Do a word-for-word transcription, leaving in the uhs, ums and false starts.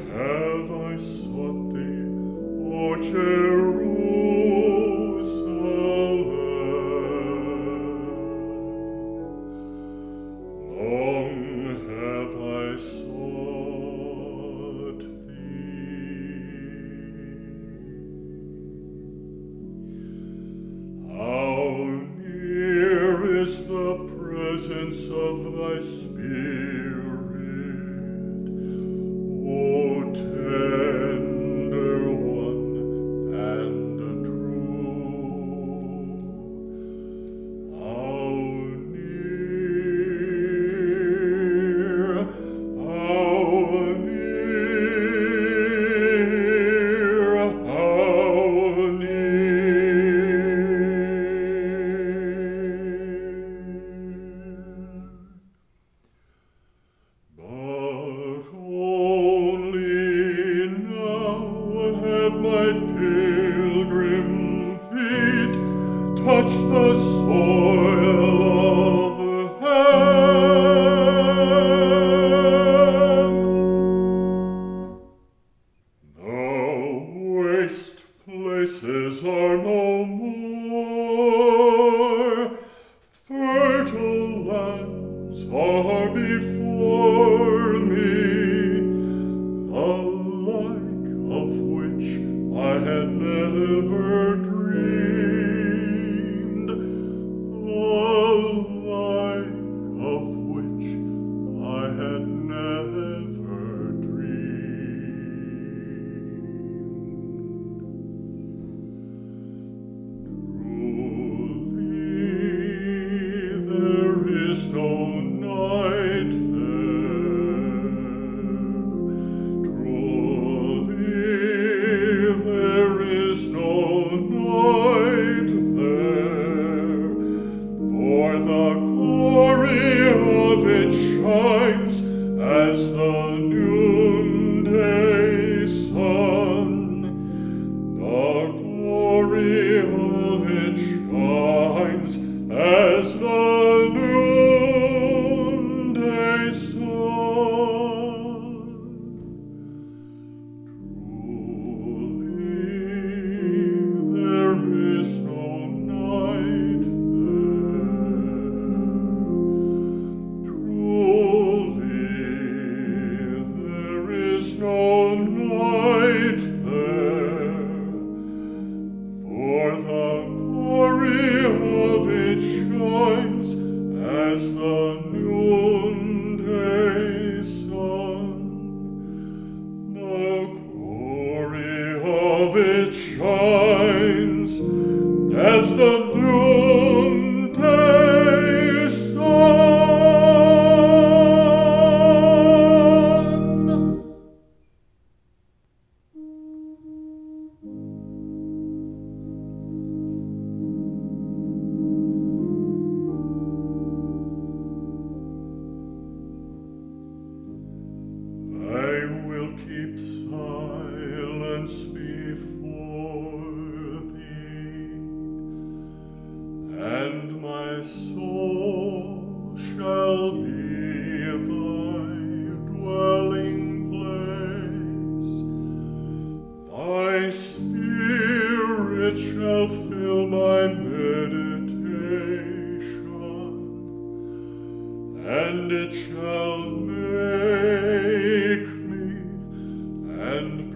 have I sought thee, O Jerusalem. Long have I sought thee. How near is the presence of thy Spirit, O tender one and true. How near, how near, how near. But only now have my pilgrim feet touched the soil of heaven. The waste places are no more, fertile lands are before me, the like of which I had never dreamed, the like of which I had never dreamed. Truly, there is no night there. Truly, there is no night there, for the glory of it shines as the noonday sun. The glory of it shines as the noonday sun. Truly, there is no night there. Truly, there is no night there, for the glory of it shines as the noonday sun. The glory of it shines as the noonday sun. I will keep silence before thee, and my soul shall be thy dwelling place. Thy Spirit shall fill my meditation, and it shall make me and